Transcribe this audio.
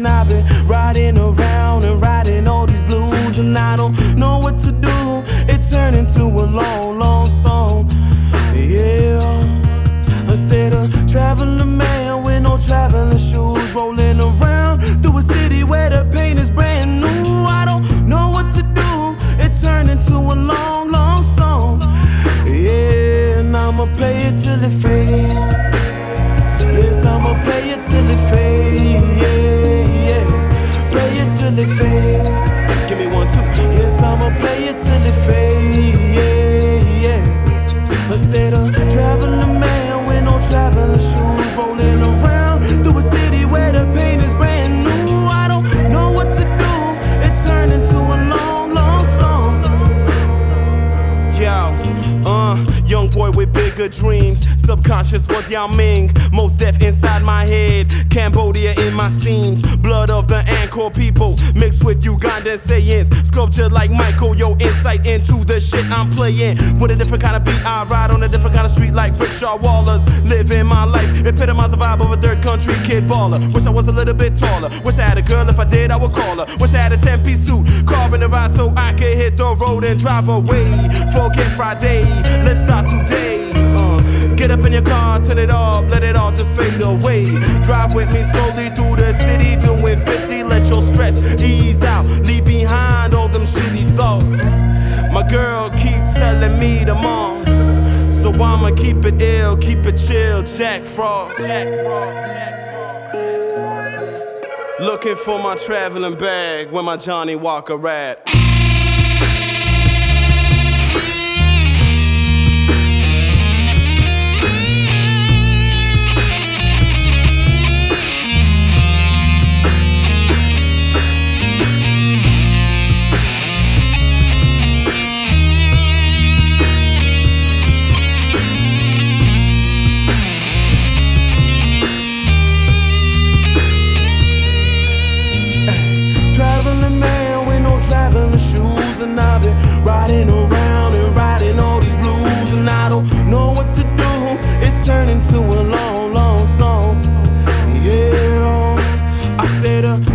and I've been riding around and writing all these blues, and I don't know what to do. It turned into a long, long song. Yeah, I said a traveling man with no traveling shoes, rolling around through a city where the paint is brand new. I don't know what to do. It turned into a long, long song. Yeah, and I'ma play it till it fades. Yes, I'ma play it till it fades. Yeah, yes, play it till it fades. Give me 1, 2. Yes, I'ma play it till it fades. Yeah, yes. I said a traveling man with no traveling shoes, rolling around through a city where the paint is brand new. I don't know what to do. It turned into a long, long song. Young boy with bigger dreams. Subconscious was Yao Ming. Most deaf inside my head. Cambodia in my scenes. Blood of the Angkor people mixed with Ugandan sayings. Sculpture like Michael. Yo, insight into the shit I'm playing. With a different kind of beat, I ride on a different kind of street like Rickshaw Wallers. Living my life, epitomize the vibe of a third country kid baller. Wish I was a little bit taller. Wish I had a girl, if I did I would call her. Wish I had a 10-piece suit, carving the ride so I could hit the road and drive away. Forget Friday, let's start today. Get up in your car, turn it off, let it all just fade away. Drive with me slowly through the city, doing 50, let your stress ease out. Leave behind all them shitty thoughts. My girl keep telling me the most, so I'ma keep it ill, keep it chill. Jack Frost. Looking for my traveling bag, where my Johnny Walker at? Shoes, and I've been riding around and writing all these blues, and I don't know what to do. It's turned into a long, long song. Yeah, I said a